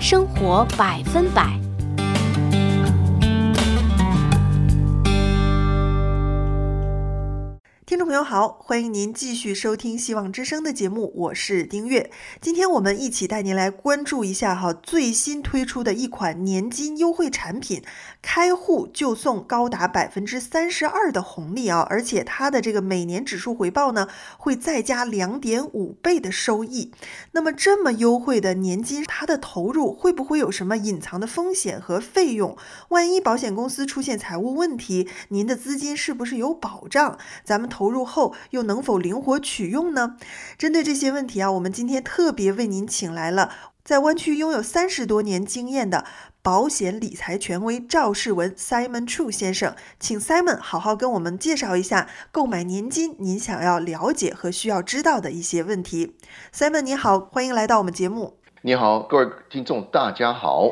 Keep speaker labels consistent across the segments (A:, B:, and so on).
A: 生活100%。
B: 听众朋友好，欢迎您继续收听希望之声的节目，我是丁月。今天我们一起带您来关注一下最新推出的一款年金优惠产品，开户就送高达32%的红利而且它的这个每年指数回报呢会再加2.5倍的收益。那么这么优惠的年金，它的投入会不会有什么隐藏的风险和费用？万一保险公司出现财务问题，您的资金是不是有保障？咱们投入后又能否灵活取用呢？针对这些问题我们今天特别为您请来了在湾区拥有30多年经验的保险理财权威赵世文 Simon Chu 先生，请 Simon 好好跟我们介绍一下购买年金您想要了解和需要知道的一些问题。 Simon 你好，欢迎来到我们节目。
C: 你好，各位听众大家好。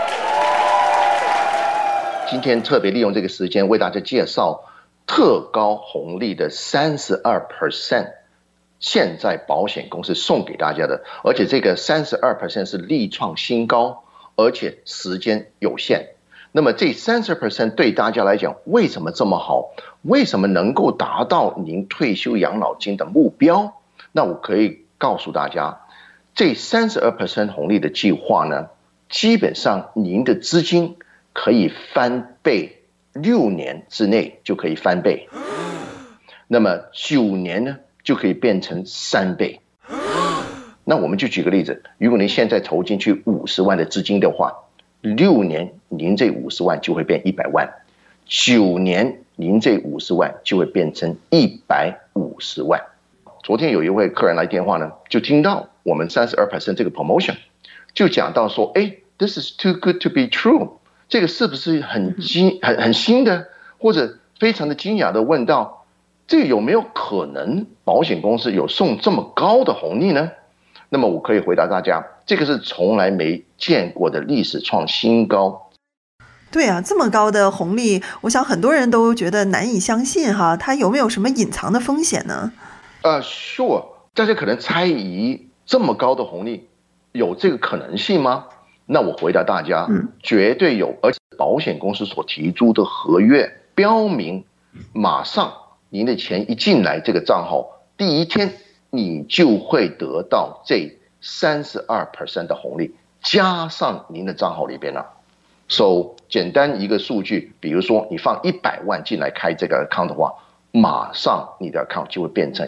C: 今天特别利用这个时间为大家介绍特高红利的32%，现在保险公司送给大家的，而且这个32% 是历创新高，而且时间有限。那么这30% 对大家来讲为什么这么好？为什么能够达到您退休养老金的目标？那我可以告诉大家，这32% 红利的计划呢，基本上您的资金可以翻倍，6年之内就可以翻倍，那么9年呢就可以变成3倍。那我们就举个例子，如果您现在投进去50万的资金的话，6年您这50万就会变100万，9年您这50万就会变成150万。昨天有一位客人来电话呢，就听到我们32% 这个 promotion， 就讲到说，this is too good to be true，这个是不是很新的，或者非常的惊讶的问到，这个有没有可能保险公司有送这么高的红利呢？那么我可以回答大家，这个是从来没见过的历史创新高。
B: 对这么高的红利，我想很多人都觉得难以相信它有没有什么隐藏的风险呢
C: ？Sure， 大家可能猜疑，这么高的红利有这个可能性吗？那我回答大家，绝对有，而且保险公司所提出的合约标明，马上您的钱一进来这个账号，第一天你就会得到这32% 的红利，加上您的账号里边了。So 简单一个数据，比如说你放100万进来开这个 account 的话，马上你的 account 就会变成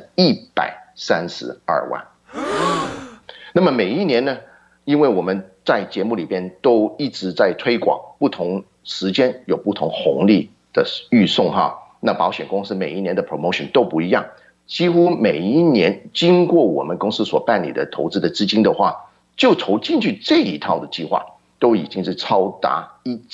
C: 132万。那么每一年呢，因为我们在节目里边都一直在推广，不同时间有不同红利的预送那保险公司每一年的 promotion 都不一样，几乎每一年经过我们公司所办理的投资的资金的话，就投进去这一套的计划，都已经是超达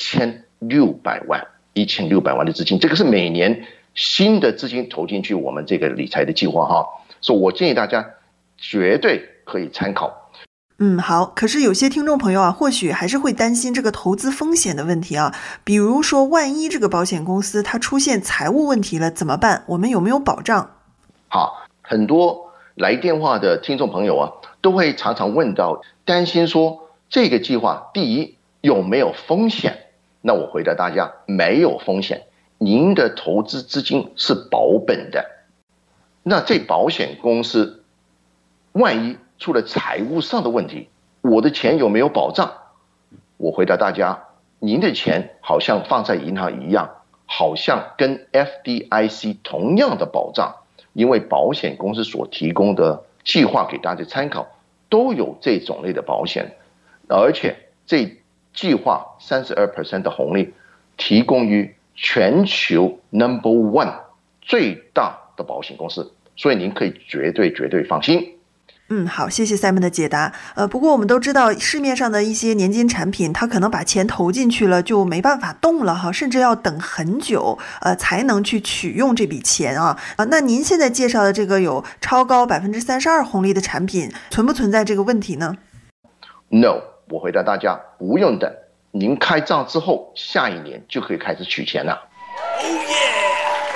C: 1600万的资金，这个是每年新的资金投进去我们这个理财的计划所以我建议大家绝对可以参考。
B: 好，可是有些听众朋友或许还是会担心这个投资风险的问题比如说万一这个保险公司它出现财务问题了怎么办？我们有没有保障？
C: 好，很多来电话的听众朋友都会常常问到，担心说这个计划第一有没有风险？那我回答大家，没有风险，您的投资资金是保本的。那这保险公司万一出了财务上的问题，我的钱有没有保障？我回答大家，您的钱好像放在银行一样，好像跟 FDIC 同样的保障，因为保险公司所提供的计划给大家参考都有这种类的保险，而且这计划32% 的红利提供于全球 No.1 最大的保险公司，所以您可以绝对放心。
B: 好，谢谢 Simon 的解答。不过我们都知道市面上的一些年金产品，它可能把钱投进去了就没办法动了甚至要等很久才能去取用这笔钱那您现在介绍的这个有超高32%红利的产品，存不存在这个问题呢？
C: No， 我回答大家不用等，您开账之后下一年就可以开始取钱了。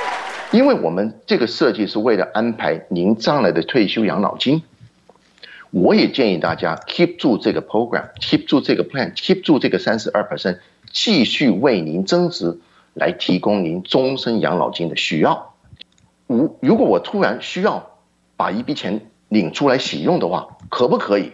C: 因为我们这个设计是为了安排您将来的退休养老金。 我也建议大家 keep 住这个 program，keep 住这个 plan，keep 住这个32%，继续为您增值，来提供您终身养老金的需要。如果我突然需要把一笔钱领出来使用的话，可不可以？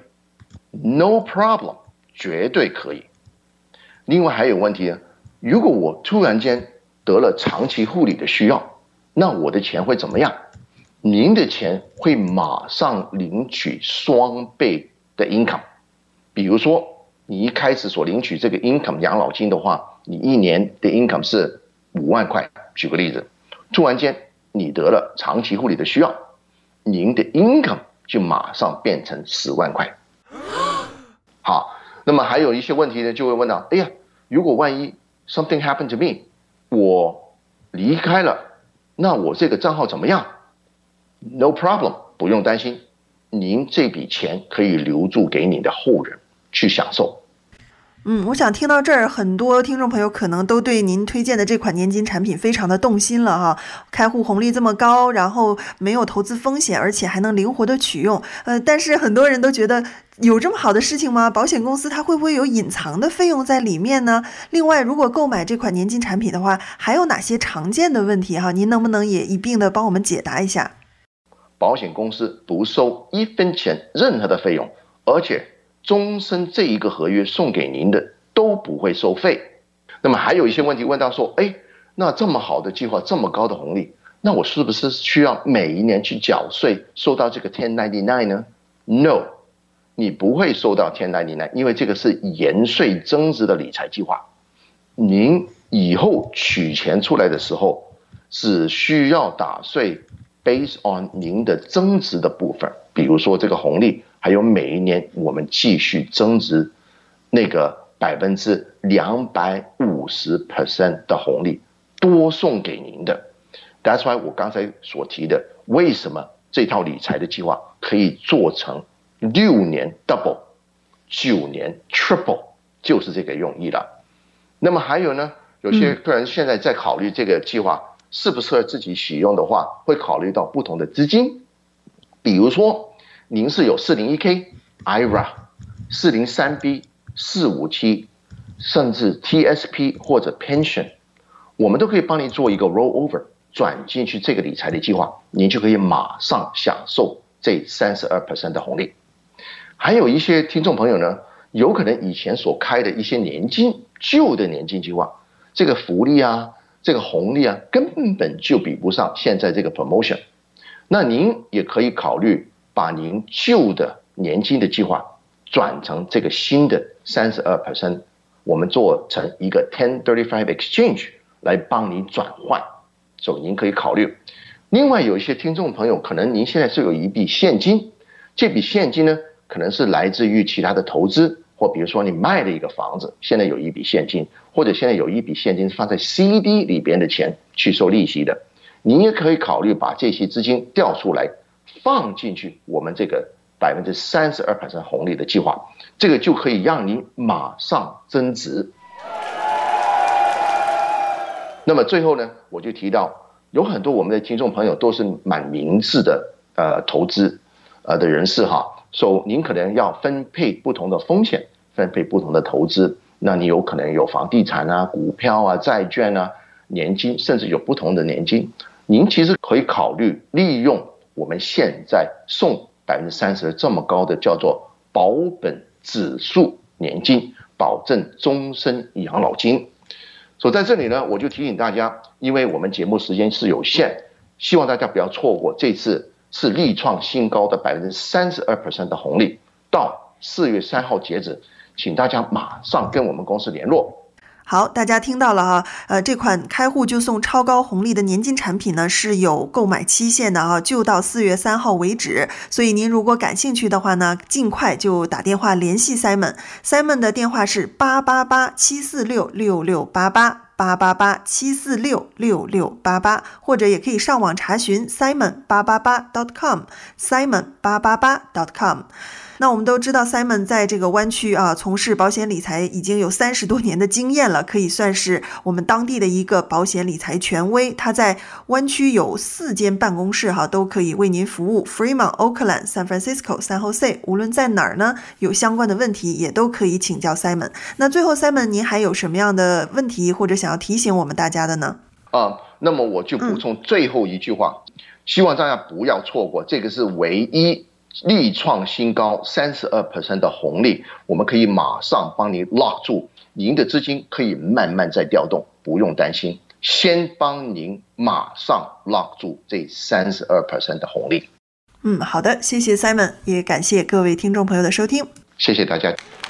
C: No problem， 绝对可以。另外还有问题呢，如果我突然间得了长期护理的需要，那我的钱会怎么样？您的钱会马上领取双倍的 income。 比如说你一开始所领取这个 income 养老金的话，你一年的 income 是5万块，举个例子，突然间你得了长期护理的需要，您的 income 就马上变成10万块。好，那么还有一些问题呢，就会问到，哎呀，如果万一 something happened to me， 我离开了，那我这个账号怎么样？ No problem， 不用担心，您这笔钱可以留住给你的后人去享受。
B: 我想听到这儿，很多听众朋友可能都对您推荐的这款年金产品非常的动心了哈。开户红利这么高，然后没有投资风险，而且还能灵活的取用。但是很多人都觉得有这么好的事情吗？保险公司它会不会有隐藏的费用在里面呢？另外，如果购买这款年金产品的话，还有哪些常见的问题哈？您能不能也一并的帮我们解答一下？
C: 保险公司不收1分钱任何的费用，而且终身这一个合约送给您的都不会收费。那么还有一些问题问到说，那这么好的计划，这么高的红利，那我是不是需要每一年去缴税，收到这个1099呢？ No， 你不会收到1099，因为这个是延税增值的理财计划。您以后取钱出来的时候，只需要打税 based on 您的增值的部分，比如说这个红利，还有每一年我们继续增值那个250% 的红利多送给您的。 That's why 我刚才所提的，为什么这套理财的计划可以做成6年 double 9年 triple， 就是这个用意了。那么还有呢，有些个人现在在考虑这个计划适不适合自己使用的话，会考虑到不同的资金。比如说您是有 401k、IRA、403b、457，甚至 TSP 或者 pension， 我们都可以帮您做一个 rollover， 转进去这个理财的计划，您就可以马上享受这 32% 的红利。还有一些听众朋友呢，有可能以前所开的一些年金，旧的年金计划，这个福利啊，这个红利啊，根本就比不上现在这个 promotion。 那您也可以考虑把您旧的年金的计划转成这个新的 32%， 我们做成一个1035 exchange 来帮你转换，所以您可以考虑。另外有一些听众朋友，可能您现在是有一笔现金，这笔现金呢，可能是来自于其他的投资，或比如说你卖了一个房子，现在有一笔现金，或者现在有一笔现金放在 CD 里边的钱去收利息的，你也可以考虑把这些资金调出来放进去我们这个 32% 红利的计划，这个就可以让您马上增值。那么最后呢，我就提到有很多我们的听众朋友都是蛮明智的投资的人士哈，所以您可能要分配不同的风险，分配不同的投资，那你有可能有房地产啊、股票啊、债券啊、年金，甚至有不同的年金。您其实可以考虑利用我们现在送 30% 这么高的叫做保本指数年金，保证终身养老金。所以在这里呢，我就提醒大家，因为我们节目时间是有限，希望大家不要错过这次是力创新高的 32% 的红利，到4月3号截止，请大家马上跟我们公司联络。
B: 好，大家听到了哈，这款开户就送超高红利的年金产品呢是有购买期限的啊，就到4月3号为止。所以您如果感兴趣的话呢，尽快就打电话联系 Simon 的电话是888-746-6688。888-746-6688，或者也可以上网查询 simon888.com，simon888.com。 那我们都知道 Simon 在这个湾区从事保险理财已经有30多年的经验了，可以算是我们当地的一个保险理财权威。他在湾区有4间办公室都可以为您服务 Fremont、Oakland、San Francisco、San Jose， 无论在哪儿呢，有相关的问题也都可以请教 Simon。 那最后 Simon 您还有什么样的问题或者想要提醒我们大家的呢？
C: 那么我就补充最后一句话，希望大家不要错过，这个是唯一力创新高 32% 的红利，我们可以马上帮您 lock 住，您的资金可以慢慢再调动，不用担心，先帮您马上 lock 住这32% 的红利。
B: 好的，谢谢 Simon， 也感谢各位听众朋友的收听，
C: 谢谢大家。